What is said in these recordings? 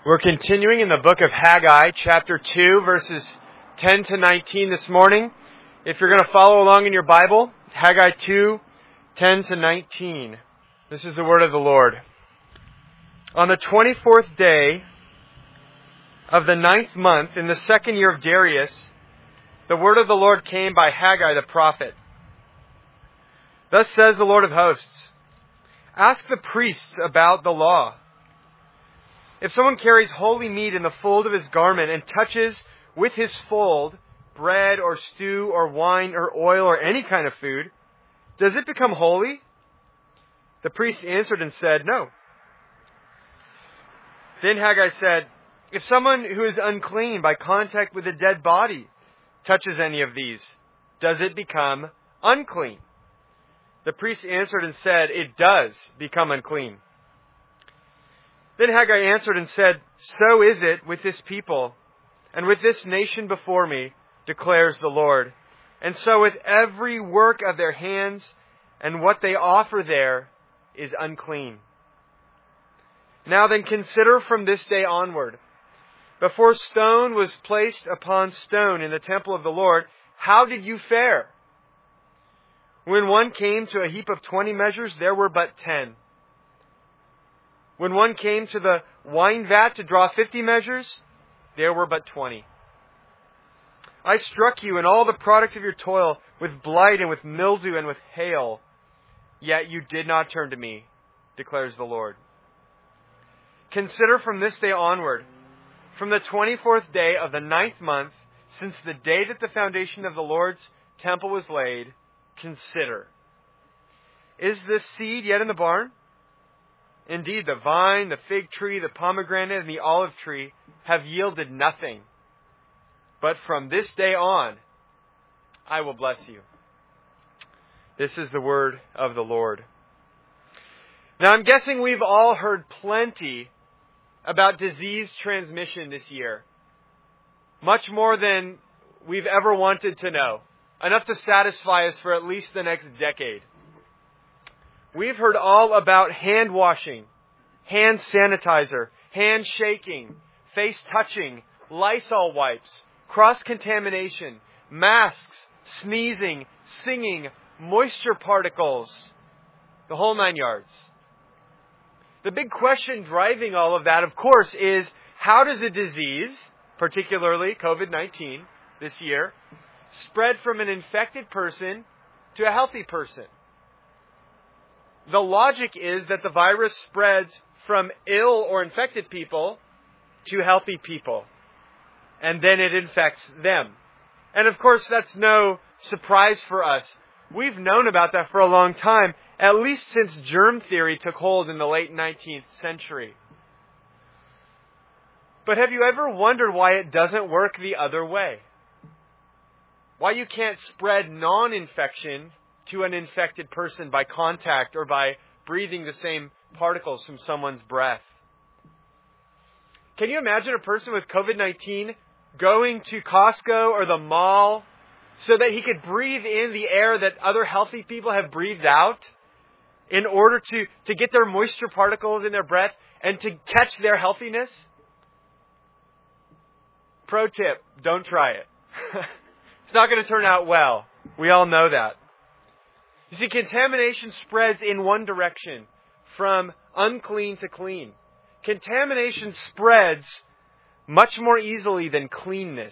We're continuing in the book of Haggai, chapter 2, verses 10 to 19 this morning. If you're going to follow along in your Bible, Haggai 2, 10 to 19. This is the word of the Lord. On the 24th day of the 9th month, in the second year of Darius, the word of the Lord came by Haggai the prophet. Thus says the Lord of hosts, ask the priests about the law. If someone carries holy meat in the fold of his garment and touches with his fold bread or stew or wine or oil or any kind of food, does it become holy? The priest answered and said, no. Then Haggai said, if someone who is unclean by contact with a dead body touches any of these, does it become unclean? The priest answered and said, it does become unclean. Then Haggai answered and said, so is it with this people, and with this nation before me, declares the Lord. And so with every work of their hands, and what they offer there is unclean. Now then consider from this day onward, before stone was placed upon stone in the temple of the Lord, how did you fare? When one came to a heap of 20 measures, there were but 10. When one came to the wine vat to draw 50 measures, there were but 20. I struck you and all the products of your toil with blight and with mildew and with hail, yet you did not turn to me, declares the Lord. Consider from this day onward, from the 24th day of the 9th month, since the day that the foundation of the Lord's temple was laid, consider. Is the seed yet in the barn? Indeed, the vine, the fig tree, the pomegranate, and the olive tree have yielded nothing. But from this day on, I will bless you. This is the word of the Lord. Now, I'm guessing we've all heard plenty about disease transmission this year. Much more than we've ever wanted to know. Enough to satisfy us for at least the next decade. We've heard all about hand washing, hand sanitizer, hand shaking, face touching, Lysol wipes, cross-contamination, masks, sneezing, singing, moisture particles, the whole 9 yards. The big question driving all of that, of course, is how does a disease, particularly COVID-19 this year, spread from an infected person to a healthy person? The logic is that the virus spreads from ill or infected people to healthy people, and then it infects them. And of course, that's no surprise for us. We've known about that for a long time, at least since germ theory took hold in the late 19th century. But have you ever wondered why it doesn't work the other way? Why you can't spread non-infection to an infected person by contact or by breathing the same particles from someone's breath? Can you imagine a person with COVID-19 going to Costco or the mall so that he could breathe in the air that other healthy people have breathed out in order to get their moisture particles in their breath and to catch their healthiness? Pro tip, don't try it. It's not going to turn out well. We all know that. You see, contamination spreads in one direction, from unclean to clean. Contamination spreads much more easily than cleanness.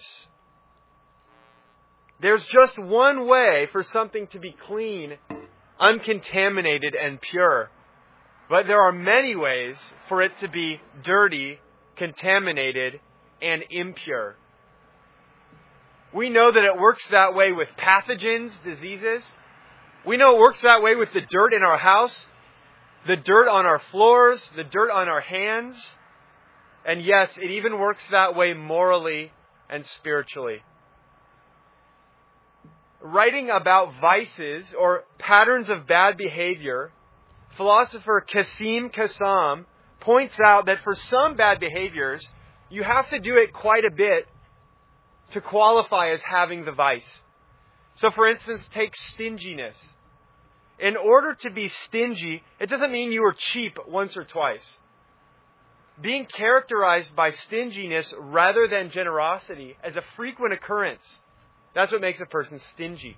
There's just one way for something to be clean, uncontaminated, and pure. But there are many ways for it to be dirty, contaminated, and impure. We know that it works that way with pathogens, diseases. We know it works that way with the dirt in our house, the dirt on our floors, the dirt on our hands. And yes, it even works that way morally and spiritually. Writing about vices or patterns of bad behavior, philosopher Kasim Kassam points out that for some bad behaviors, you have to do it quite a bit to qualify as having the vice. So for instance, take stinginess. In order to be stingy, it doesn't mean you were cheap once or twice. being characterized by stinginess rather than generosity as a frequent occurrence. That's what makes a person stingy.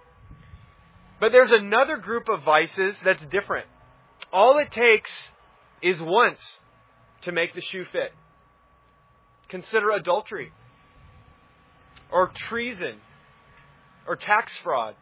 But there's another group of vices that's different. All it takes is once to make the shoe fit. Consider adultery, or treason, or tax fraud.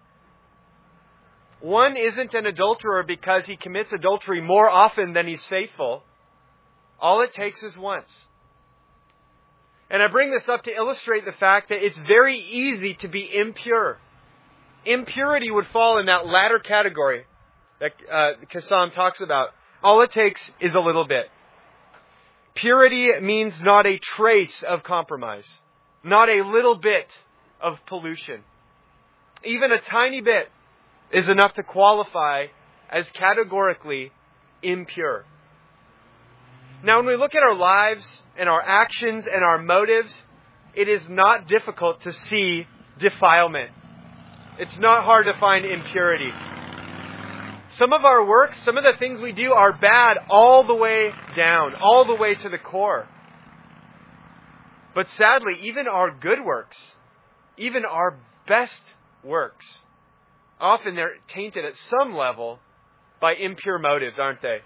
One isn't an adulterer because he commits adultery more often than he's faithful. All it takes is once. And I bring this up to illustrate the fact that it's very easy to be impure. Impurity would fall in that latter category that Kassam talks about. All it takes is a little bit. Purity means not a trace of compromise, not a little bit of pollution. Even a tiny bit is enough to qualify as categorically impure. Now, when we look at our lives and our actions and our motives, it is not difficult to see defilement. It's not hard to find impurity. Some of our works, some of the things we do are bad all the way down, all the way to the core. But sadly, even our good works, even our best works, often they're tainted at some level by impure motives, aren't they?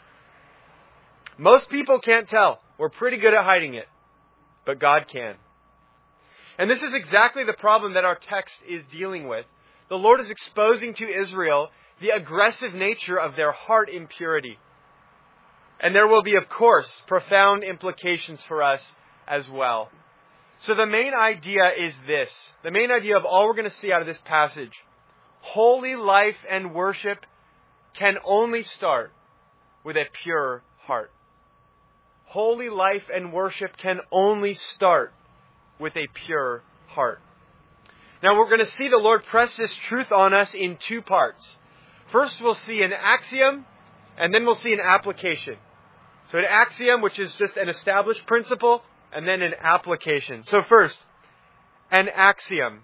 Most people can't tell. We're pretty good at hiding it. But God can. And this is exactly the problem that our text is dealing with. The Lord is exposing to Israel the aggressive nature of their heart impurity. And there will be, of course, profound implications for us as well. So the main idea is this. The main idea of all we're going to see out of this passage. Holy life and worship can only start with a pure heart. Holy life and worship can only start with a pure heart. Now we're going to see the Lord press this truth on us in two parts. First we'll see an axiom, and then we'll see an application. So an axiom, which is just an established principle, and then an application. So first, an axiom.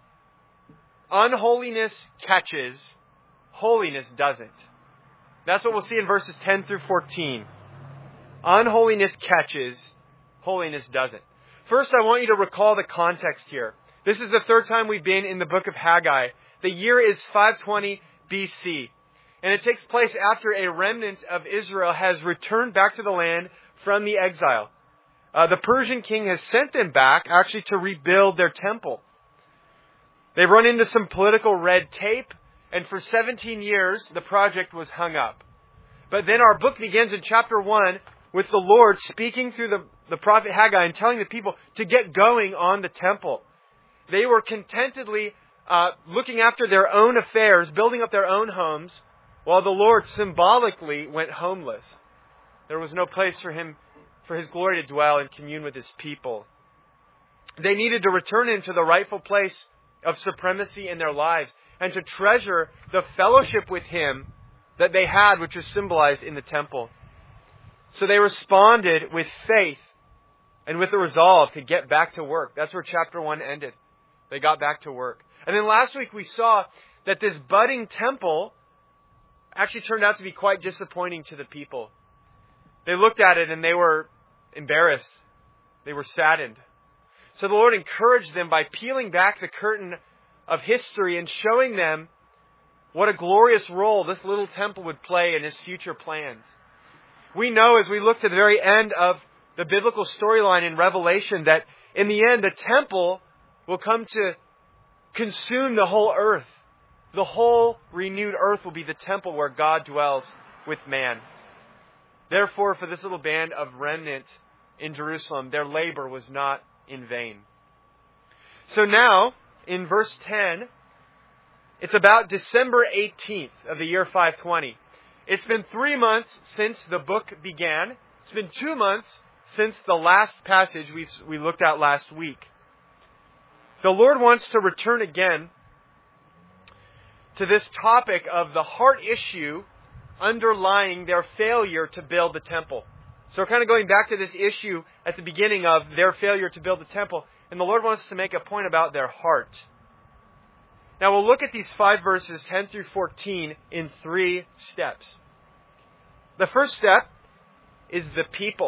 Unholiness catches, holiness doesn't. That's what we'll see in verses 10 through 14. Unholiness catches, holiness doesn't. First, I want you to recall the context here. This is the third time we've been in the book of Haggai. The year is 520 BC. And it takes place after a remnant of Israel has returned back to the land from the exile. The Persian king has sent them back actually to rebuild their temple. They've run into some political red tape, and for 17 years the project was hung up. But then our book begins in chapter 1 with the Lord speaking through the prophet Haggai and telling the people to get going on the temple. They were contentedly looking after their own affairs, building up their own homes, while the Lord symbolically went homeless. There was no place for His glory to dwell and commune with His people. They needed to return into the rightful place of supremacy in their lives and to treasure the fellowship with Him that they had, which was symbolized in the temple. So they responded with faith and with the resolve to get back to work. That's where chapter 1 ended. They got back to work. And then last week we saw that this budding temple actually turned out to be quite disappointing to the people. They looked at it and they were embarrassed. They were saddened. So the Lord encouraged them by peeling back the curtain of history and showing them what a glorious role this little temple would play in His future plans. We know as we look to the very end of the biblical storyline in Revelation that in the end the temple will come to consume the whole earth. The whole renewed earth will be the temple where God dwells with man. Therefore, for this little band of remnant in Jerusalem, their labor was not in vain. So now, in verse 10, it's about December 18th of the year 520. It's been 3 months since the book began. It's been 2 months since the last passage we looked at last week. The Lord wants to return again to this topic of the heart issue underlying their failure to build the temple. So we're kind of going back to this issue at the beginning of their failure to build the temple. And the Lord wants to make a point about their heart. Now we'll look at these 5 verses, 10 through 14, in 3 steps. The first step is the people.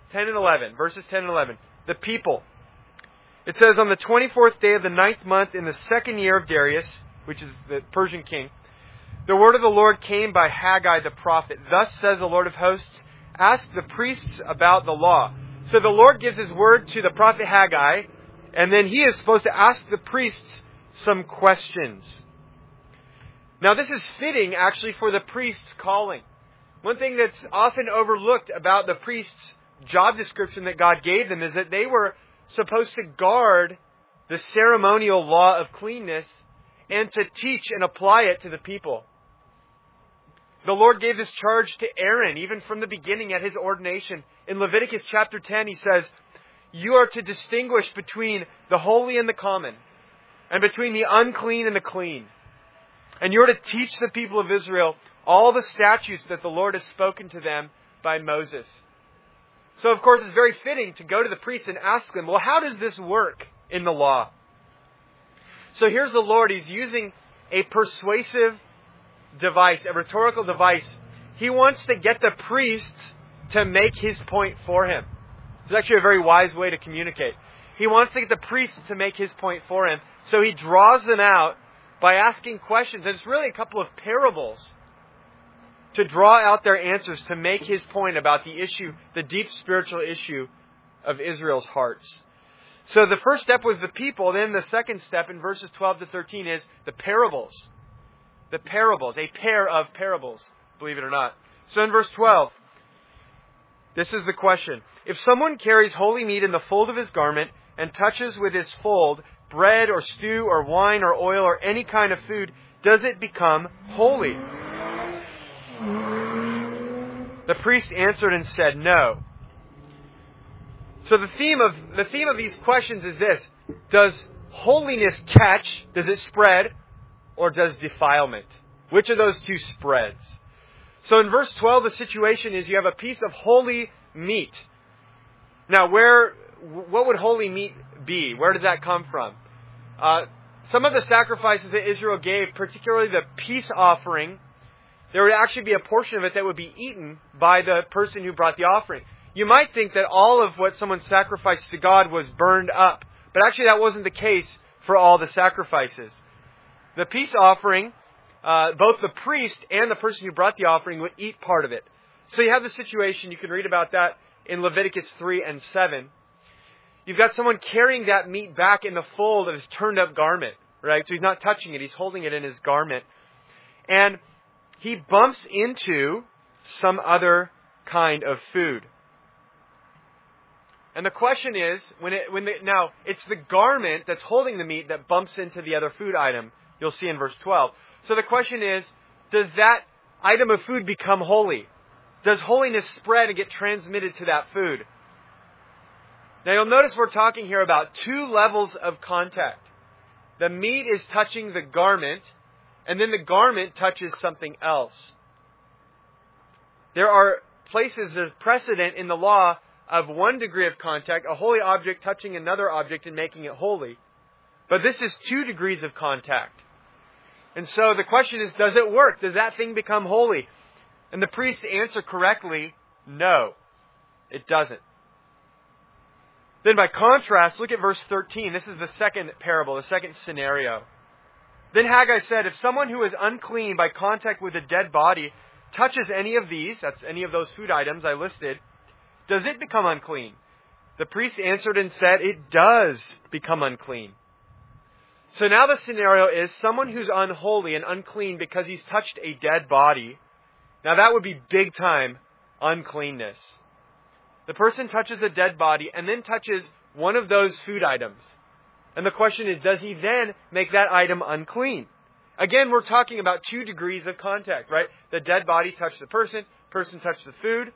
10 and 11. Verses 10 and 11. The people. It says, on the 24th day of the 9th month in the 2nd year of Darius, which is the Persian king, the word of the Lord came by Haggai the prophet. Thus says the Lord of hosts, ask the priests about the law. So the Lord gives His word to the prophet Haggai, and then he is supposed to ask the priests some questions. Now this is fitting actually for the priest's calling. One thing that's often overlooked about the priest's job description that God gave them is that they were supposed to guard the ceremonial law of cleanness and to teach and apply it to the people. The Lord gave this charge to Aaron even from the beginning at his ordination. In Leviticus chapter 10, He says, you are to distinguish between the holy and the common, and between the unclean and the clean. And you are to teach the people of Israel all the statutes that the Lord has spoken to them by Moses. So, of course, it's very fitting to go to the priests and ask them, well, how does this work in the law? So here's the Lord. He's using a persuasive device, a rhetorical device. He wants to get the priests to make His point for Him. It's actually a very wise way to communicate. He wants to get the priests to make His point for Him. So He draws them out by asking questions. And it's really a couple of parables to draw out their answers to make His point about the issue, the deep spiritual issue of Israel's hearts. So the first step was the people. Then the second step in verses 12 to 13 is the parables. The parables, a pair of parables, believe it or not. So in verse 12, this is the question. If someone carries holy meat in the fold of his garment and touches with his fold bread or stew or wine or oil or any kind of food, does it become holy? The priest answered and said, no. So the theme of these questions is this. Does holiness catch? Does it spread? Or does defilement? Which of those two spreads? So in verse 12, the situation is you have a piece of holy meat. Now, what would holy meat be? Where did that come from? Some of the sacrifices that Israel gave, particularly the peace offering, there would actually be a portion of it that would be eaten by the person who brought the offering. You might think that all of what someone sacrificed to God was burned up, but actually that wasn't the case for all the sacrifices. The peace offering, both the priest and the person who brought the offering would eat part of it. So you have the situation, you can read about that in Leviticus 3 and 7. You've got someone carrying that meat back in the fold of his turned up garment, right? So he's not touching it, he's holding it in his garment. And he bumps into some other kind of food. And the question is, now it's the garment that's holding the meat that bumps into the other food item. You'll see in verse 12. So the question is, does that item of food become holy? Does holiness spread and get transmitted to that food? Now you'll notice we're talking here about two levels of contact. The meat is touching the garment, and then the garment touches something else. There are places, there's precedent in the law of one degree of contact, a holy object touching another object and making it holy. But this is 2 degrees of contact. And so the question is, does it work? Does that thing become holy? And the priests answer correctly, no, it doesn't. Then by contrast, look at verse 13. This is the second parable, the second scenario. Then Haggai said, if someone who is unclean by contact with a dead body touches any of these, that's any of those food items I listed, does it become unclean? The priest answered and said, it does become unclean. So now the scenario is someone who's unholy and unclean because he's touched a dead body. Now that would be big time uncleanness. The person touches a dead body and then touches one of those food items. And the question is, does he then make that item unclean? Again, we're talking about 2 degrees of contact, right? The dead body touched the person touched the food.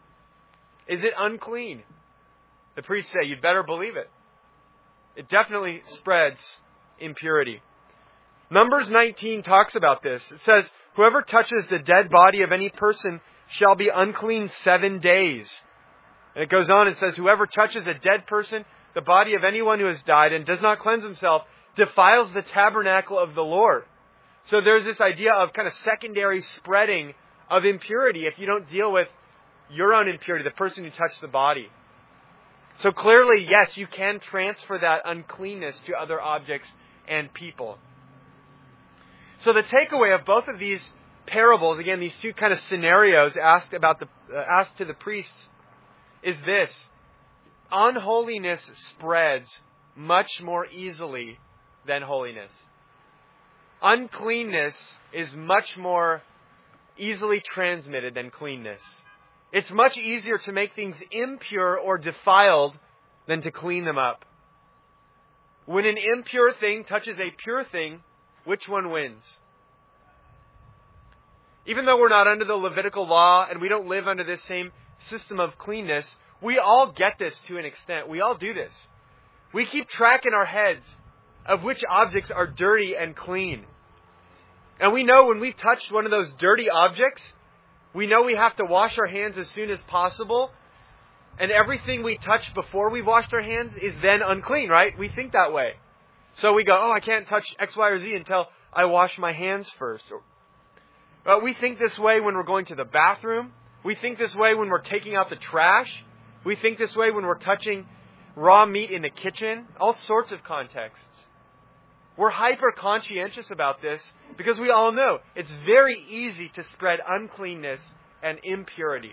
Is it unclean? The priests say, you'd better believe it. It definitely spreads impurity. Numbers 19 talks about this. It says, whoever touches the dead body of any person shall be unclean 7 days. And it goes on and says, whoever touches a dead person, the body of anyone who has died and does not cleanse himself, defiles the tabernacle of the Lord. So there's this idea of kind of secondary spreading of impurity if you don't deal with your own impurity, the person who touched the body. So clearly, yes, you can transfer that uncleanness to other objects and people. So the takeaway of both of these parables, again, these two kind of scenarios asked to the priests, is this: unholiness spreads much more easily than holiness. Uncleanness is much more easily transmitted than cleanness. It's much easier to make things impure or defiled than to clean them up. When an impure thing touches a pure thing, which one wins? Even though we're not under the Levitical law and we don't live under this same system of cleanness, we all get this to an extent. We all do this. We keep track in our heads of which objects are dirty and clean. And we know when we've touched one of those dirty objects, we know we have to wash our hands as soon as possible. And everything we touch before we've washed our hands is then unclean, right? We think that way. So we go, I can't touch X, Y, or Z until I wash my hands first. But we think this way when we're going to the bathroom. We think this way when we're taking out the trash. We think this way when we're touching raw meat in the kitchen. All sorts of contexts. We're hyper conscientious about this because we all know it's very easy to spread uncleanness and impurity.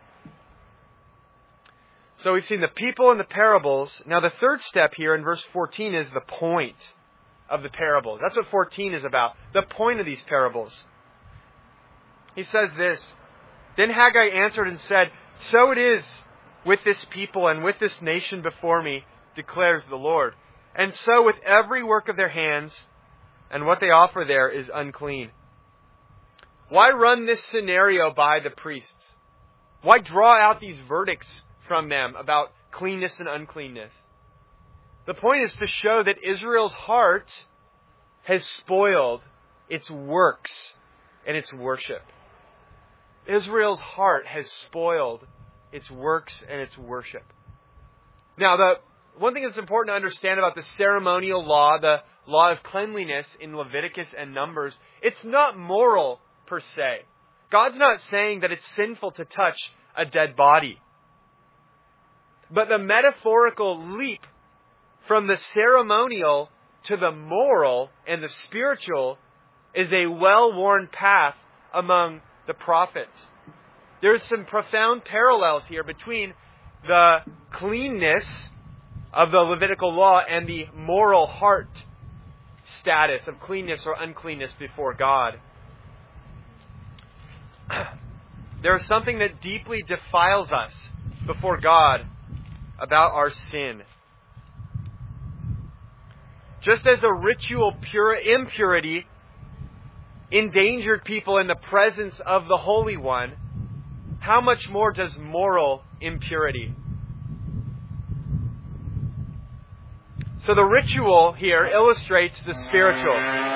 So we've seen the people and the parables. Now the third step here in verse 14 is the point of the parables. That's what 14 is about. The point of these parables. He says this: Then Haggai answered and said, So it is with this people and with this nation before me, declares the Lord. And so with every work of their hands, and what they offer there is unclean. Why run this scenario by the priests? Why draw out these verdicts from them about cleanness and uncleanness? The point is to show that Israel's heart has spoiled its works and its worship. Israel's heart has spoiled its works and its worship. Now, the one thing that's important to understand about the ceremonial law, the law of cleanliness in Leviticus and Numbers, it's not moral per se. God's not saying that it's sinful to touch a dead body. But the metaphorical leap from the ceremonial to the moral and the spiritual is a well-worn path among the prophets. There's some profound parallels here between the cleanness of the Levitical law and the moral heart status of cleanness or uncleanness before God. There is something that deeply defiles us before God about our sin. Just as a ritual impurity endangered people in the presence of the Holy One, how much more does moral impurity? So the ritual here illustrates the spiritual.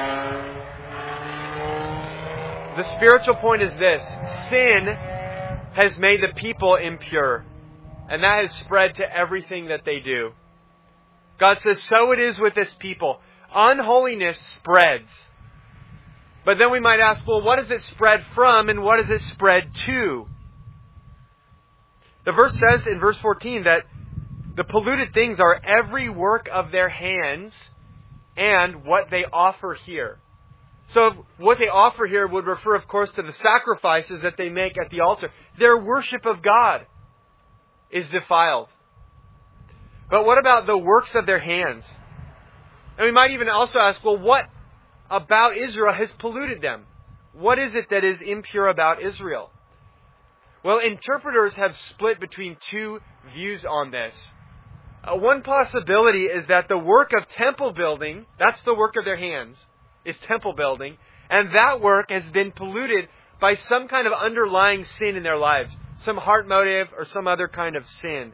The spiritual point is this: sin has made the people impure, and that has spread to everything that they do. God says, so it is with this people. Unholiness spreads. But then we might ask, well, what does it spread from and what does it spread to? The verse says in verse 14 that the polluted things are every work of their hands and what they offer here. So what they offer here would refer, of course, to the sacrifices that they make at the altar. Their worship of God is defiled. But what about the works of their hands? And we might even also ask, well, what about Israel has polluted them? What is it that is impure about Israel? Well, interpreters have split between two views on this. One possibility is that the work of temple building, that's the work of their hands, is temple building, and that work has been polluted by some kind of underlying sin in their lives, some heart motive or some other kind of sin.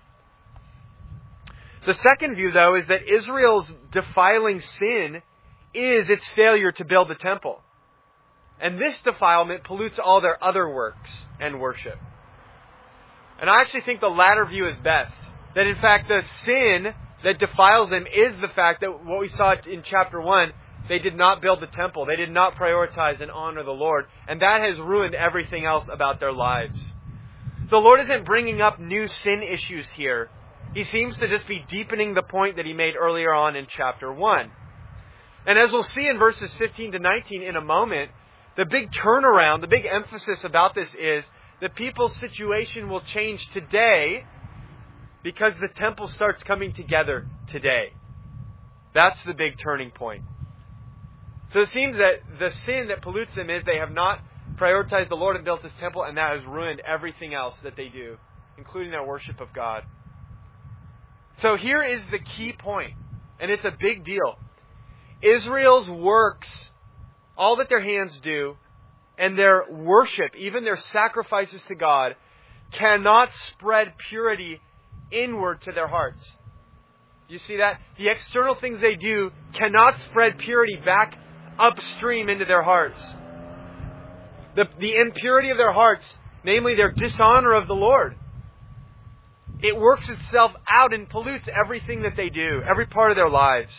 The second view, though, is that Israel's defiling sin is its failure to build the temple. And this defilement pollutes all their other works and worship. And I actually think the latter view is best. That in fact the sin that defiles them is the fact that what we saw in chapter 1, they did not build the temple. They did not prioritize and honor the Lord. And that has ruined everything else about their lives. The Lord isn't bringing up new sin issues here. He seems to just be deepening the point that he made earlier on in chapter 1. And as we'll see in verses 15 to 19 in a moment, the big turnaround, the big emphasis about this is that people's situation will change today because the temple starts coming together today. That's the big turning point. So it seems that the sin that pollutes them is they have not prioritized the Lord and built His temple, and that has ruined everything else that they do, including their worship of God. So here is the key point, and it's a big deal. Israel's works, all that their hands do, and their worship, even their sacrifices to God, cannot spread purity inward to their hearts. You see that? The external things they do cannot spread purity back upstream into their hearts. The impurity of their hearts, namely their dishonor of the Lord, it works itself out and pollutes everything that they do, every part of their lives.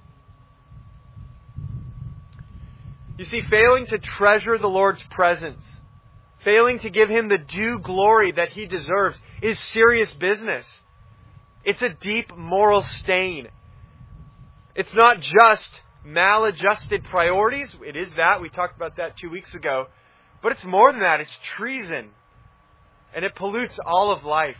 You see, failing to treasure the Lord's presence, failing to give Him the due glory that He deserves, is serious business. It's a deep moral stain. It's not just maladjusted priorities. It is that. We talked about that 2 weeks ago. But it's more than that. It's treason. And it pollutes all of life.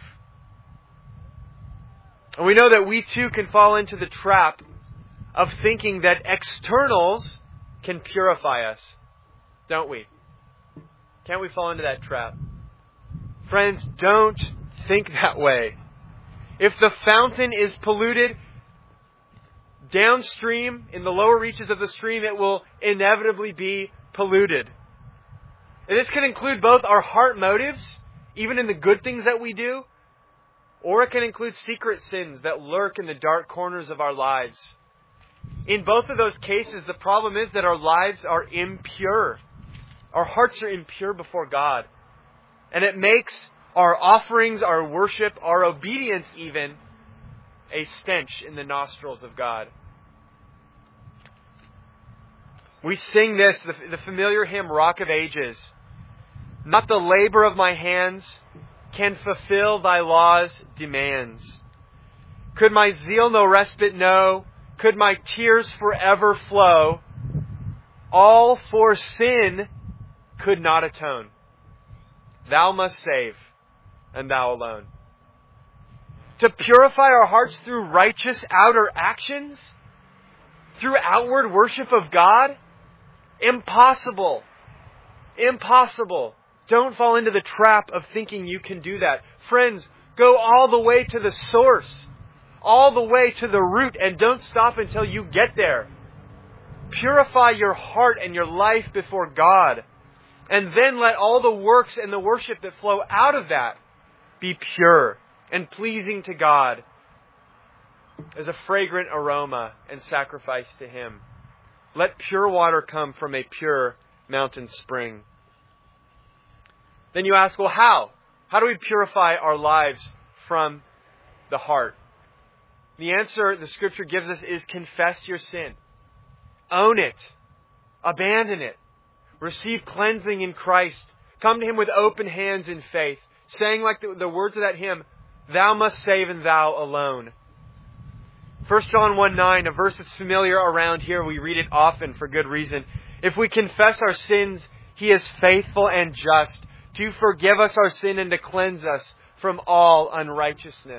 And we know that we too can fall into the trap of thinking that externals can purify us. Don't we? Can't we fall into that trap? Friends, don't think that way. If the fountain is polluted, downstream, in the lower reaches of the stream, it will inevitably be polluted. And this can include both our heart motives, even in the good things that we do, or it can include secret sins that lurk in the dark corners of our lives. In both of those cases, the problem is that our lives are impure. Our hearts are impure before God. And it makes our offerings, our worship, our obedience even, a stench in the nostrils of God. We sing this, the familiar hymn, Rock of Ages. Not the labor of my hands can fulfill thy law's demands. Could my zeal no respite know? Could my tears forever flow? All for sin could not atone. Thou must save, and Thou alone. To purify our hearts through righteous outer actions? Through outward worship of God? Impossible. Impossible. Don't fall into the trap of thinking you can do that. Friends, go all the way to the source. All the way to the root, and don't stop until you get there. Purify your heart and your life before God. And then let all the works and the worship that flow out of that be pure and pleasing to God as a fragrant aroma and sacrifice to Him. Let pure water come from a pure mountain spring. Then you ask, well, how? How do we purify our lives from the heart? The answer the Scripture gives us is confess your sin. Own it. Abandon it. Receive cleansing in Christ. Come to Him with open hands in faith, saying like the words of that hymn, Thou must save and Thou alone. 1 John 1:9, a verse that's familiar around here. We read it often for good reason. If we confess our sins, He is faithful and just to forgive us our sin and to cleanse us from all unrighteousness.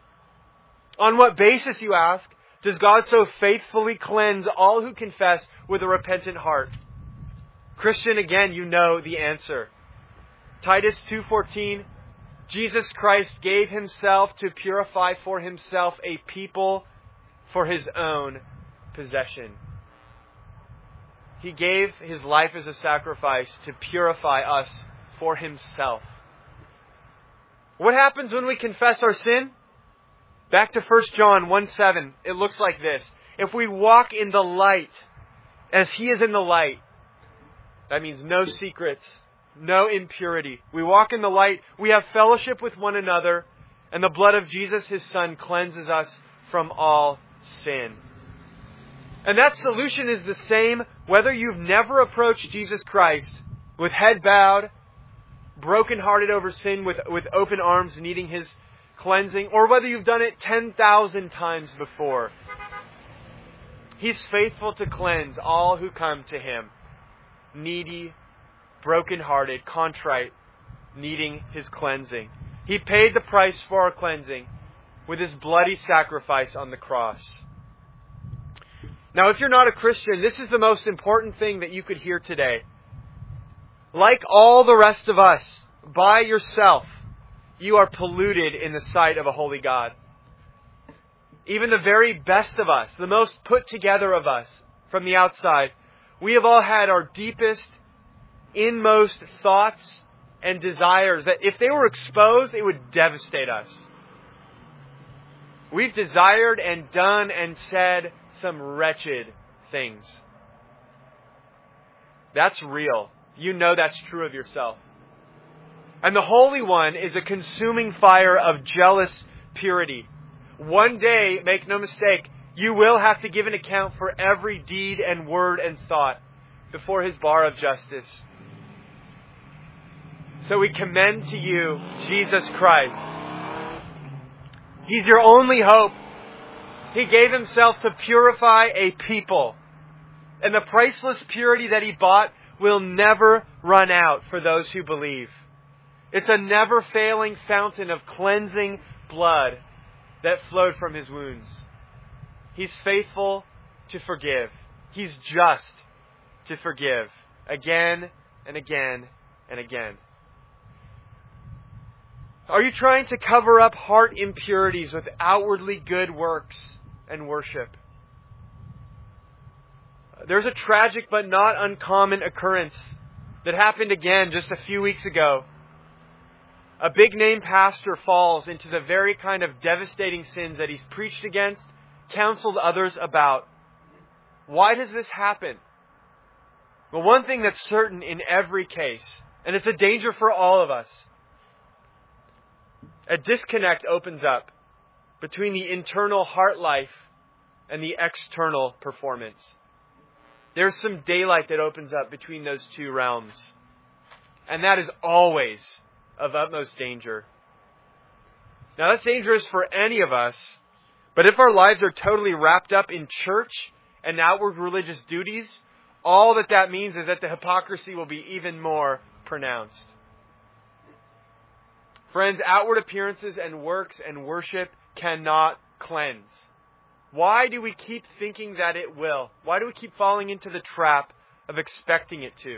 On what basis, you ask, does God so faithfully cleanse all who confess with a repentant heart? Christian, again, you know the answer. Titus 2:14, Jesus Christ gave Himself to purify for Himself a people for His own possession. He gave His life as a sacrifice to purify us for Himself. What happens when we confess our sin? Back to 1 John 1:7, it looks like this. If we walk in the light as He is in the light, that means no secrets, no impurity. We walk in the light, we have fellowship with one another, and the blood of Jesus, His Son, cleanses us from all sin. And that solution is the same whether you've never approached Jesus Christ with head bowed, brokenhearted over sin, with open arms, needing His cleansing, or whether you've done it 10,000 times before. He's faithful to cleanse all who come to Him, needy, brokenhearted, contrite, needing His cleansing. He paid the price for our cleansing with His bloody sacrifice on the cross. Now, if you're not a Christian, this is the most important thing that you could hear today. Like all the rest of us, by yourself, you are polluted in the sight of a holy God. Even the very best of us, the most put together of us from the outside, we have all had our deepest, inmost thoughts and desires that if they were exposed, it would devastate us. We've desired and done and said some wretched things. That's real. You know that's true of yourself. And the Holy One is a consuming fire of jealous purity. One day, make no mistake, you will have to give an account for every deed and word and thought before His bar of justice. So we commend to you Jesus Christ. He's your only hope. He gave Himself to purify a people. And the priceless purity that He bought will never run out for those who believe. It's a never-failing fountain of cleansing blood that flowed from His wounds. He's faithful to forgive. He's just to forgive again and again and again. Are you trying to cover up heart impurities with outwardly good works and worship? There's a tragic but not uncommon occurrence that happened again just a few weeks ago. A big-name pastor falls into the very kind of devastating sins that he's preached against, counseled others about. Why does this happen? Well, one thing that's certain in every case, and it's a danger for all of us, a disconnect opens up between the internal heart life and the external performance. There's some daylight that opens up between those two realms. And that is always of utmost danger. Now, that's dangerous for any of us, but if our lives are totally wrapped up in church and outward religious duties, all that means is that the hypocrisy will be even more pronounced. Friends, outward appearances and works and worship cannot cleanse. Why do we keep thinking that it will? Why do we keep falling into the trap of expecting it to?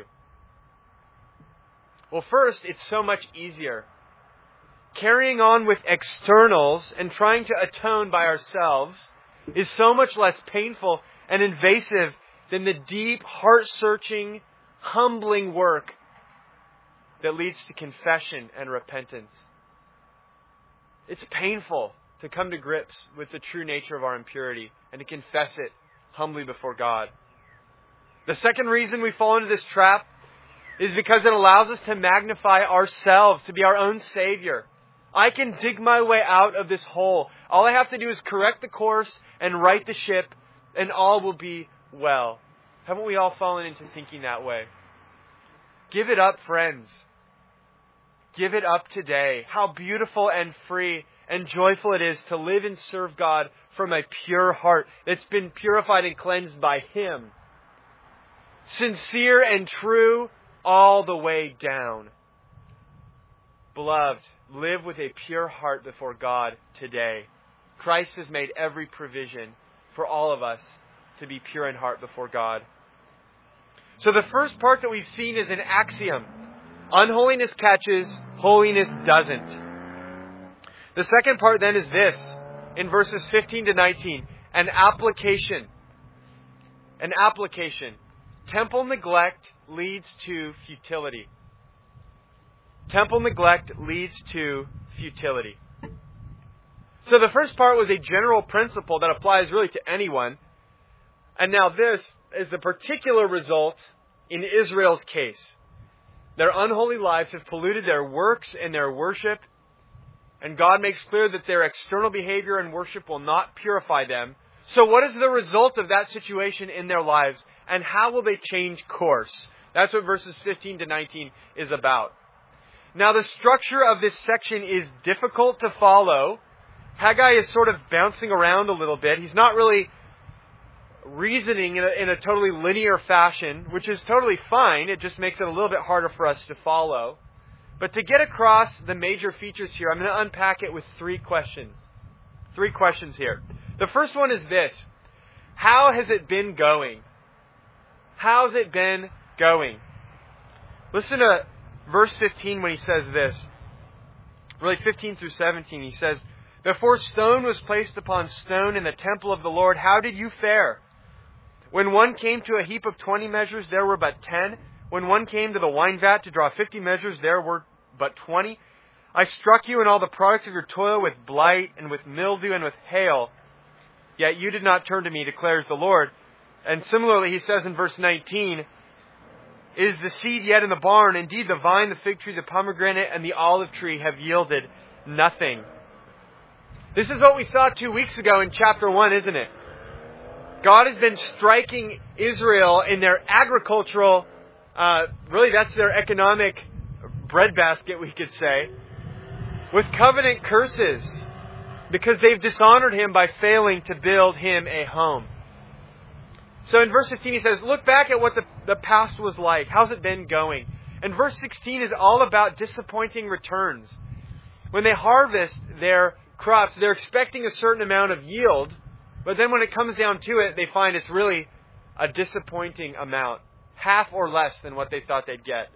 Well, first, it's so much easier. Carrying on with externals and trying to atone by ourselves is so much less painful and invasive than the deep, heart-searching, humbling work that leads to confession and repentance. It's painful to come to grips with the true nature of our impurity and to confess it humbly before God. The second reason we fall into this trap is because it allows us to magnify ourselves, to be our own Savior. I can dig my way out of this hole. All I have to do is correct the course and right the ship, and all will be well. Haven't we all fallen into thinking that way? Give it up, friends. Give it up today. How beautiful and free and joyful it is to live and serve God from a pure heart that's been purified and cleansed by Him. Sincere and true all the way down. Beloved, live with a pure heart before God today. Christ has made every provision for all of us to be pure in heart before God. So the first part that we've seen is an axiom. Unholiness catches, holiness doesn't. The second part then is this, in verses 15 to 19, an application. An application. Temple neglect leads to futility. Temple neglect leads to futility. So the first part was a general principle that applies really to anyone. And now this is the particular result in Israel's case. Their unholy lives have polluted their works and their worship. And God makes clear that their external behavior and worship will not purify them. So what is the result of that situation in their lives? And how will they change course? That's what verses 15 to 19 is about. Now, the structure of this section is difficult to follow. Haggai is sort of bouncing around a little bit. He's not really reasoning in a totally linear fashion, which is totally fine. It just makes it a little bit harder for us to follow. But to get across the major features here, I'm going to unpack it with 3 questions. 3 questions here. The first one is this: how has it been going? How's it been going? Listen to verse 15 when he says this. Really 15 through 17, he says, "Before stone was placed upon stone in the temple of the Lord, how did you fare? When one came to a heap of 20 measures, there were but 10. When one came to the wine vat to draw 50 measures, there were but 20. I struck you and all the products of your toil with blight and with mildew and with hail. Yet you did not turn to me, declares the Lord." And similarly, he says in verse 19, "Is the seed yet in the barn? Indeed, the vine, the fig tree, the pomegranate, and the olive tree have yielded nothing." This is what we saw 2 weeks ago in chapter 1, isn't it? God has been striking Israel in their agricultural, really that's their economic breadbasket, we could say, with covenant curses because they've dishonored Him by failing to build Him a home. So in verse 15 he says, look back at what the past was like. How's it been going? And verse 16 is all about disappointing returns. When they harvest their crops, they're expecting a certain amount of yield, but then when it comes down to it, they find it's really a disappointing amount, half or less than what they thought they'd get.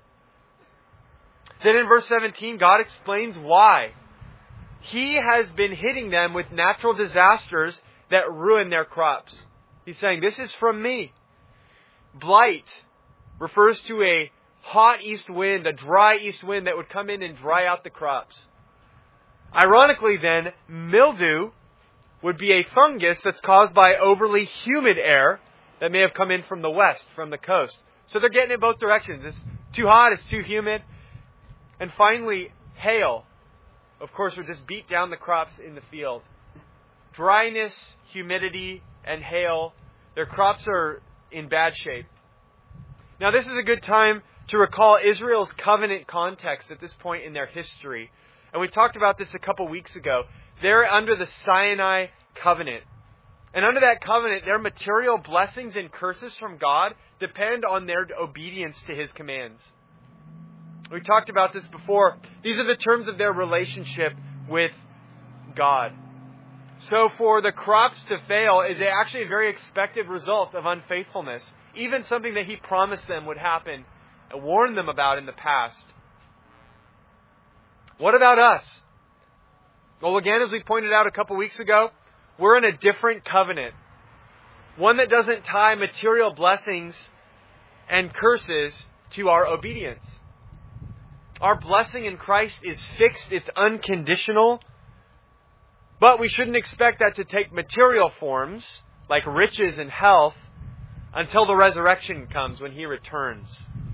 Then in verse 17, God explains why. He has been hitting them with natural disasters that ruin their crops. He's saying, this is from me. Blight refers to a hot east wind, a dry east wind that would come in and dry out the crops. Ironically then, mildew would be a fungus that's caused by overly humid air that may have come in from the west, from the coast. So they're getting it both directions. It's too hot, it's too humid. And finally, hail, of course, would just beat down the crops in the field. Dryness, humidity, and hail, their crops are in bad shape. Now, this is a good time to recall Israel's covenant context at this point in their history. And we talked about this a couple weeks ago. They're under the Sinai covenant. And under that covenant, their material blessings and curses from God depend on their obedience to His commands. We talked about this before. These are the terms of their relationship with God. So for the crops to fail is actually a very expected result of unfaithfulness. Even something that He promised them would happen and warned them about in the past. What about us? Well, again, as we pointed out a couple weeks ago, we're in a different covenant. One that doesn't tie material blessings and curses to our obedience. Our blessing in Christ is fixed, it's unconditional, but we shouldn't expect that to take material forms, like riches and health, until the resurrection comes when He returns.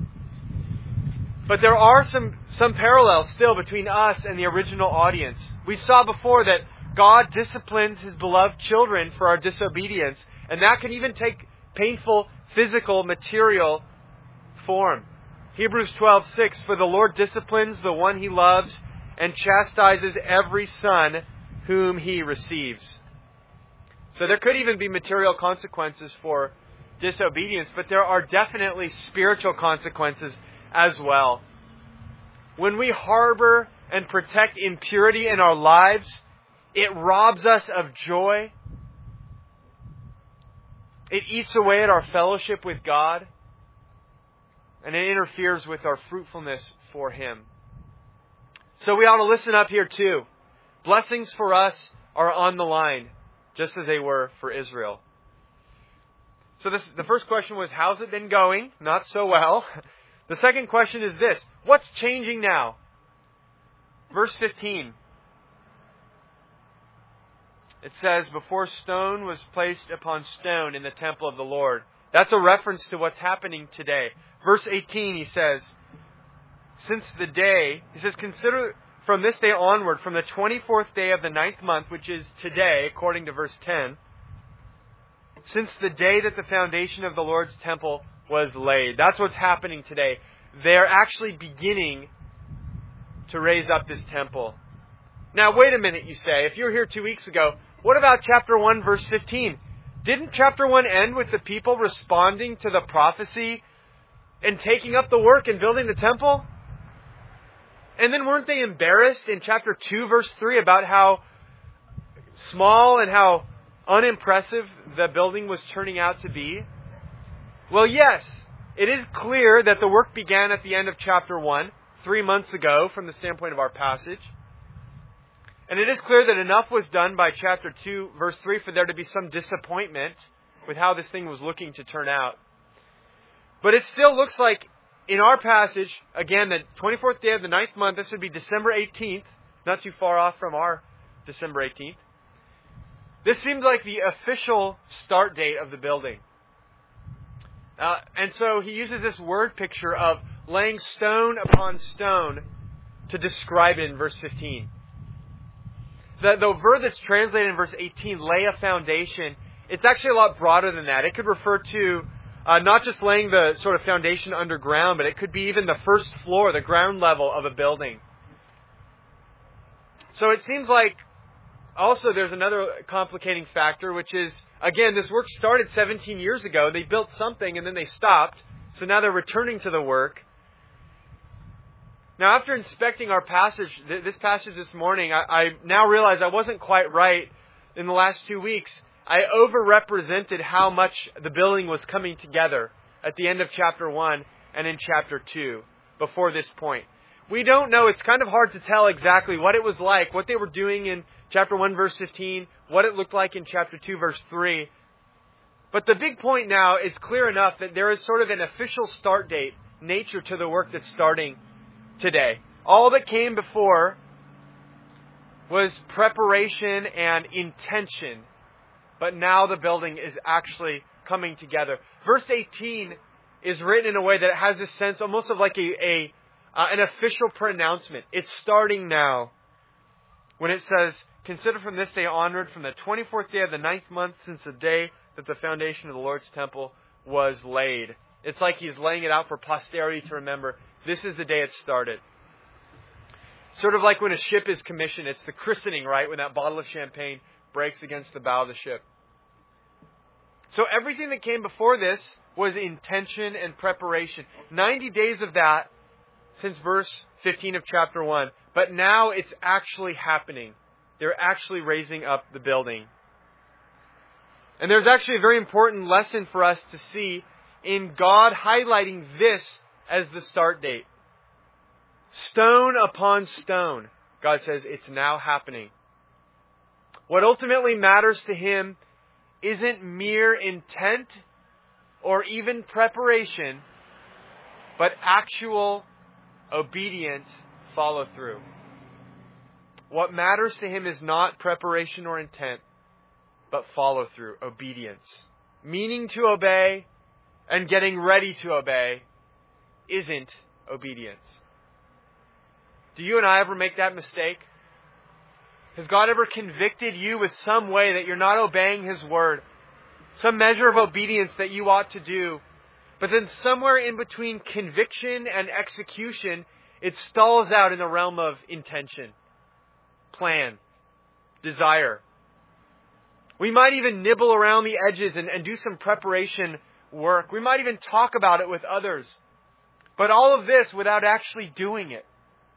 But there are some parallels still between us and the original audience. We saw before that God disciplines His beloved children for our disobedience, and that can even take painful physical, material form. Hebrews 12:6, "For the Lord disciplines the one He loves and chastises every son whom He receives." So there could even be material consequences for disobedience, but there are definitely spiritual consequences as well. When we harbor and protect impurity in our lives, it robs us of joy. It eats away at our fellowship with God. And it interferes with our fruitfulness for Him. So we ought to listen up here too. Blessings for us are on the line, just as they were for Israel. So the first question was, how's it been going? Not so well. The second question is this: what's changing now? Verse 15. It says, "Before stone was placed upon stone in the temple of the Lord." That's a reference to what's happening today. Verse 18, he says, "Consider from this day onward, from the 24th day of the 9th month," which is today, according to verse 10, "since the day that the foundation of the Lord's temple was laid." That's what's happening today. They're actually beginning to raise up this temple. Now, wait a minute, you say. If you were here 2 weeks ago, what about chapter 1, verse 15? Didn't chapter 1 end with the people responding to the prophecy and taking up the work and building the temple? And then weren't they embarrassed in chapter 2, verse 3 about how small and how unimpressive the building was turning out to be? Well, yes, it is clear that the work began at the end of chapter 1, 3 months ago from the standpoint of our passage. And it is clear that enough was done by chapter 2, verse 3 for there to be some disappointment with how this thing was looking to turn out. But it still looks like in our passage, again, the 24th day of the 9th month, this would be December 18th, not too far off from our December 18th. This seems like the official start date of the building. And so he uses this word picture of laying stone upon stone to describe it in verse 15. The verb that's translated in verse 18, lay a foundation, it's actually a lot broader than that. It could refer to not just laying the sort of foundation underground, but it could be even the first floor, the ground level of a building. So it seems like also there's another complicating factor, which is, again, this work started 17 years ago. They built something and then they stopped. So now they're returning to the work. Now, after inspecting our passage, this passage this morning, I now realize I wasn't quite right in the last 2 weeks. I overrepresented how much the building was coming together at the end of chapter 1 and in chapter 2 before this point. We don't know. It's kind of hard to tell exactly what it was like, what they were doing in chapter 1, verse 15, what it looked like in chapter 2, verse 3. But the big point now is clear enough that there is sort of an official start date nature to the work that's starting today. All that came before was preparation and intention, but now the building is actually coming together. Verse 18 is written in a way that has this sense almost of like an official pronouncement. It's starting now. When it says, consider from this day onward, from the 24th day of the 9th month, since the day that the foundation of the Lord's temple was laid. It's like he's laying it out for posterity to remember. This is the day it started. Sort of like when a ship is commissioned, it's the christening, right? When that bottle of champagne breaks against the bow of the ship. So everything that came before this was intention and preparation. 90 days of that since verse 15 of chapter 1. But now it's actually happening. They're actually raising up the building. And there's actually a very important lesson for us to see in God highlighting this as the start date. Stone upon stone, God says, it's now happening. What ultimately matters to Him isn't mere intent or even preparation, but actual obedient follow-through. What matters to Him is not preparation or intent, but follow-through, obedience. Meaning to obey and getting ready to obey isn't obedience. Do you and I ever make that mistake? Has God ever convicted you with some way that you're not obeying His word? Some measure of obedience that you ought to do. But then somewhere in between conviction and execution, it stalls out in the realm of intention, plan, desire. We might even nibble around the edges and do some preparation work. We might even talk about it with others. But all of this without actually doing it.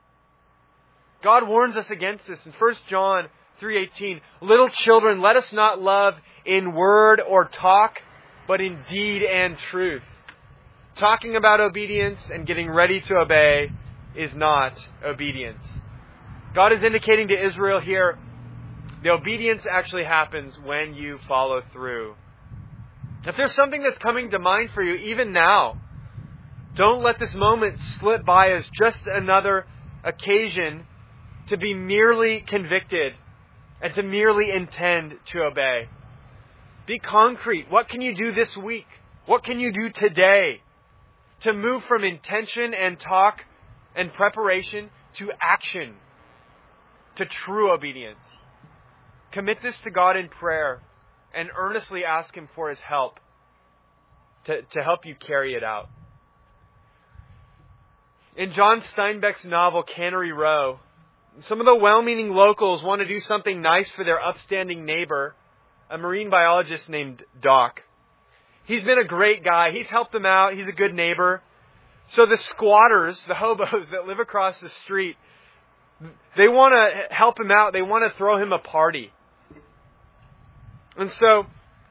God warns us against this in 1 John 3:18. Little children, let us not love in word or talk, but in deed and truth. Talking about obedience and getting ready to obey is not obedience. God is indicating to Israel here, the obedience actually happens when you follow through. If there's something that's coming to mind for you, even now, don't let this moment slip by as just another occasion to be merely convicted and to merely intend to obey. Be concrete. What can you do this week? What can you do today to move from intention and talk and preparation to action, to true obedience? Commit this to God in prayer and earnestly ask Him for His help to help you carry it out. In John Steinbeck's novel, Cannery Row, some of the well-meaning locals want to do something nice for their upstanding neighbor, a marine biologist named Doc. He's been a great guy. He's helped them out. He's a good neighbor. So the squatters, the hobos that live across the street, they want to help him out. They want to throw him a party. And so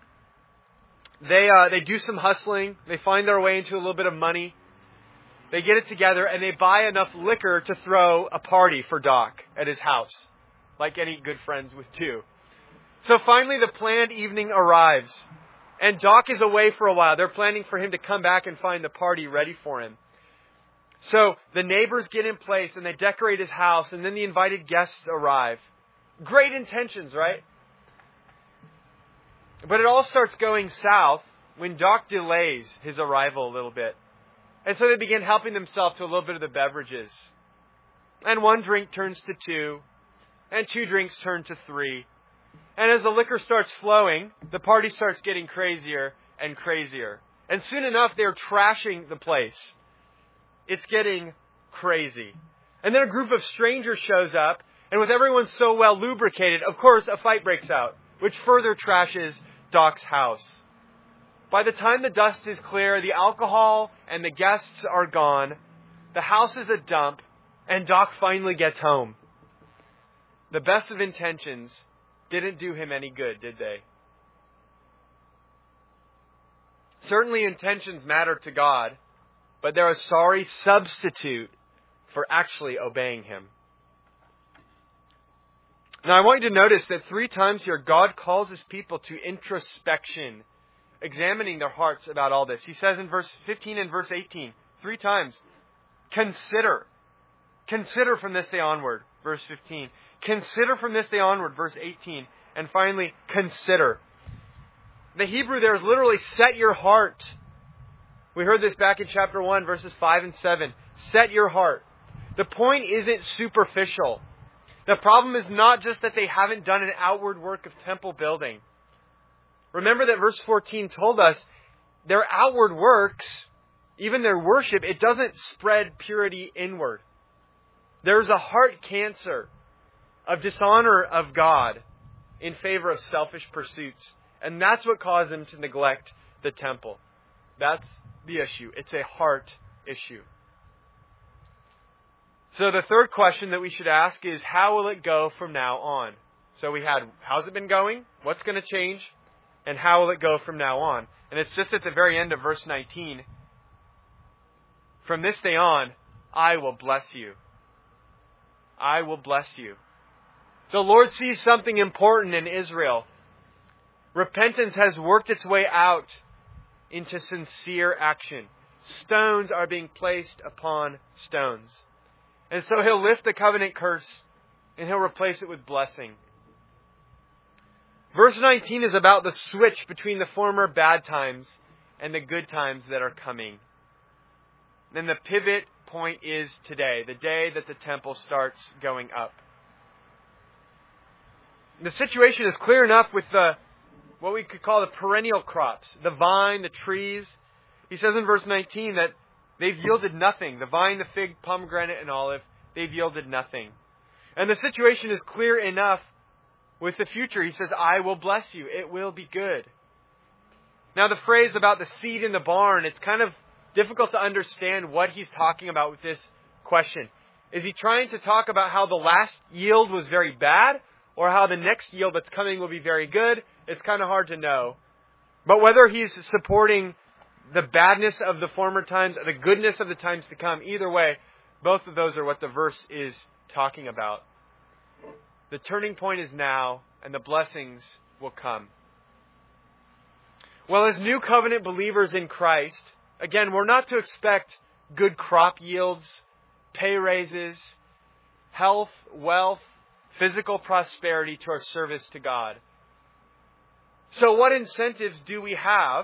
they do some hustling. They find their way into a little bit of money. They get it together and they buy enough liquor to throw a party for Doc at his house, like any good friends would do. So finally the planned evening arrives, and Doc is away for a while. They're planning for him to come back and find the party ready for him. So the neighbors get in place and they decorate his house, and then the invited guests arrive. Great intentions, right? But it all starts going south when Doc delays his arrival a little bit. And so they begin helping themselves to a little bit of the beverages. And one drink turns to two, and two drinks turn to three. And as the liquor starts flowing, the party starts getting crazier and crazier. And soon enough, they're trashing the place. It's getting crazy. And then a group of strangers shows up, and with everyone so well lubricated, of course, a fight breaks out, which further trashes Doc's house. By the time the dust is clear, the alcohol and the guests are gone, the house is a dump, and Doc finally gets home. The best of intentions didn't do him any good, did they? Certainly intentions matter to God, but they're a sorry substitute for actually obeying Him. Now I want you to notice that 3 times here God calls His people to introspection, examining their hearts about all this. He says in verse 15 and verse 18, 3 times, consider. Consider from this day onward, verse 15. Consider from this day onward, verse 18. And finally, consider. The Hebrew there is literally set your heart. We heard this back in chapter 1, verses 5 and 7. Set your heart. The point isn't superficial. The problem is not just that they haven't done an outward work of temple building. Remember that verse 14 told us their outward works, even their worship, it doesn't spread purity inward. There's a heart cancer of dishonor of God in favor of selfish pursuits. And that's what caused them to neglect the temple. That's the issue. It's a heart issue. So the third question that we should ask is, how will it go from now on? So we had, how's it been going? What's going to change? And how will it go from now on? And it's just at the very end of verse 19. From this day on, I will bless you. I will bless you. The Lord sees something important in Israel. Repentance has worked its way out into sincere action. Stones are being placed upon stones. And so He'll lift the covenant curse and He'll replace it with blessing. Verse 19 is about the switch between the former bad times and the good times that are coming. And the pivot point is today, the day that the temple starts going up. The situation is clear enough with what we could call the perennial crops, the vine, the trees. He says in verse 19 that they've yielded nothing. The vine, the fig, pomegranate, and olive, they've yielded nothing. And the situation is clear enough with the future. He says, I will bless you. It will be good. Now the phrase about the seed in the barn, it's kind of difficult to understand what he's talking about with this question. Is he trying to talk about how the last yield was very bad, or how the next yield that's coming will be very good? It's kind of hard to know. But whether he's supporting the badness of the former times or the goodness of the times to come, either way, both of those are what the verse is talking about. The turning point is now, and the blessings will come. Well, as new covenant believers in Christ, again, we're not to expect good crop yields, pay raises, health, wealth, physical prosperity to our service to God. So what incentives do we have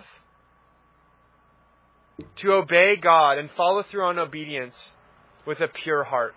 to obey God and follow through on obedience with a pure heart?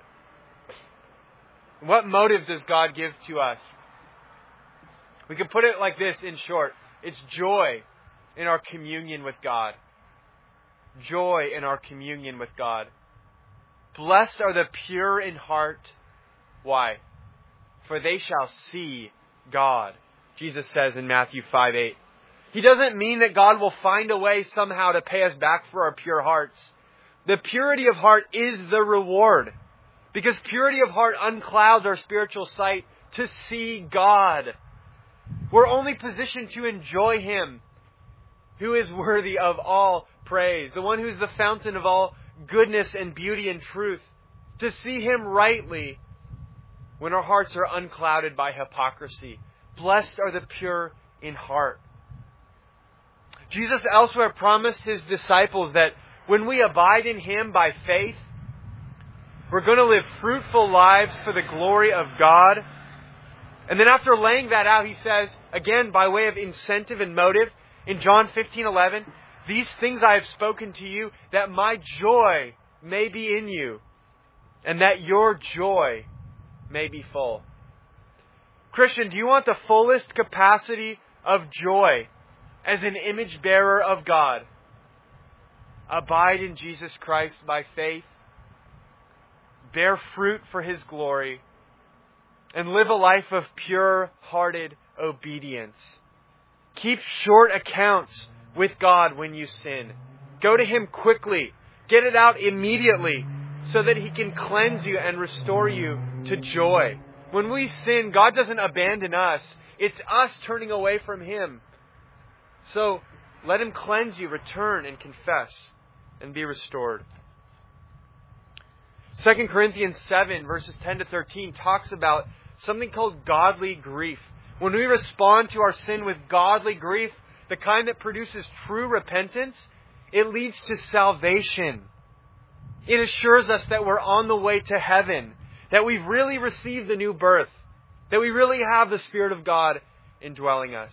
What motive does God give to us? We can put it like this in short. It's joy in our communion with God. Joy in our communion with God. Blessed are the pure in heart. Why? For they shall see God, Jesus says in Matthew 5:8. He doesn't mean that God will find a way somehow to pay us back for our pure hearts. The purity of heart is the reward, because purity of heart unclouds our spiritual sight to see God. We're only positioned to enjoy Him, who is worthy of all praise, the one who's the fountain of all goodness and beauty and truth, to see Him rightly when our hearts are unclouded by hypocrisy. Blessed are the pure in heart. Jesus elsewhere promised His disciples that when we abide in Him by faith, we're going to live fruitful lives for the glory of God. And then after laying that out, He says, again, by way of incentive and motive, in John 15:11, these things I have spoken to you, that my joy may be in you, and that your joy may be full. Christian, do you want the fullest capacity of joy as an image bearer of God? Abide in Jesus Christ by faith, bear fruit for His glory, and live a life of pure-hearted obedience. Keep short accounts with God when you sin. Go to Him quickly. Get it out immediately so that He can cleanse you and restore you to joy. When we sin, God doesn't abandon us. It's us turning away from Him. So let Him cleanse you, return and confess, and be restored. 2 Corinthians 7 verses 10 to 13 talks about something called godly grief. When we respond to our sin with godly grief, the kind that produces true repentance, it leads to salvation. It assures us that we're on the way to heaven, that we've really received the new birth, that we really have the Spirit of God indwelling us.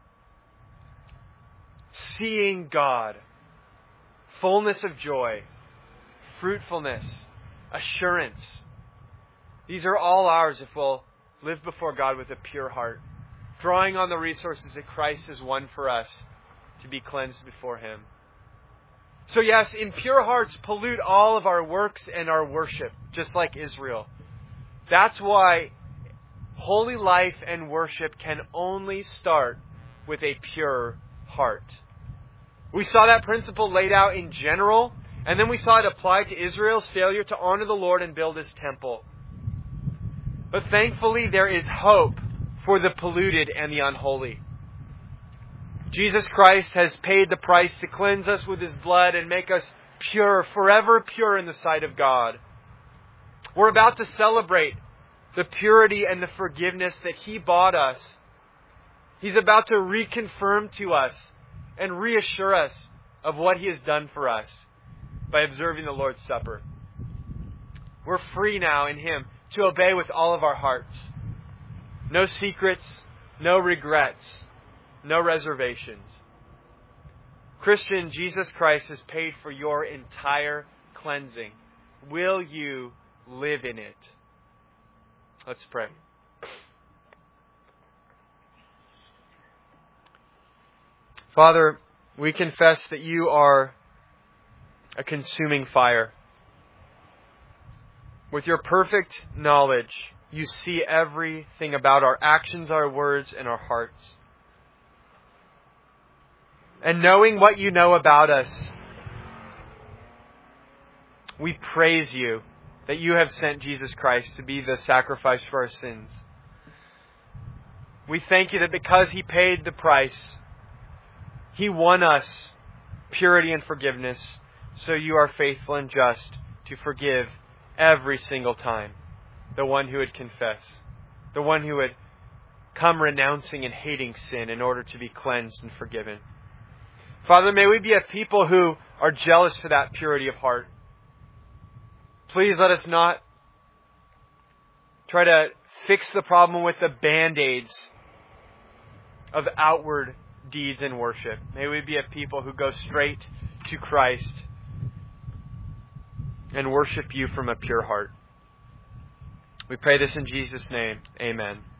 Seeing God, fullness of joy, fruitfulness, assurance. These are all ours if we'll live before God with a pure heart, drawing on the resources that Christ has won for us to be cleansed before Him. So yes, impure hearts pollute all of our works and our worship, just like Israel. That's why holy life and worship can only start with a pure heart. We saw that principle laid out in general, and then we saw it applied to Israel's failure to honor the Lord and build His temple. But thankfully, there is hope for the polluted and the unholy. Jesus Christ has paid the price to cleanse us with His blood and make us pure, forever pure in the sight of God. We're about to celebrate the purity and the forgiveness that He bought us. He's about to reconfirm to us and reassure us of what He has done for us by observing the Lord's Supper. We're free now in Him to obey with all of our hearts. No secrets, no regrets, no reservations. Christian, Jesus Christ has paid for your entire cleansing. Will you live in it? Let's pray. Father, we confess that You are a consuming fire. With Your perfect knowledge, You see everything about our actions, our words, and our hearts. And knowing what You know about us, we praise You that You have sent Jesus Christ to be the sacrifice for our sins. We thank You that because He paid the price, He won us purity and forgiveness, so You are faithful and just to forgive every single time the one who would confess, the one who would come renouncing and hating sin in order to be cleansed and forgiven. Father, may we be a people who are jealous for that purity of heart. Please let us not try to fix the problem with the band-aids of outward deeds and worship. May we be a people who go straight to Christ and worship You from a pure heart. We pray this in Jesus' name. Amen.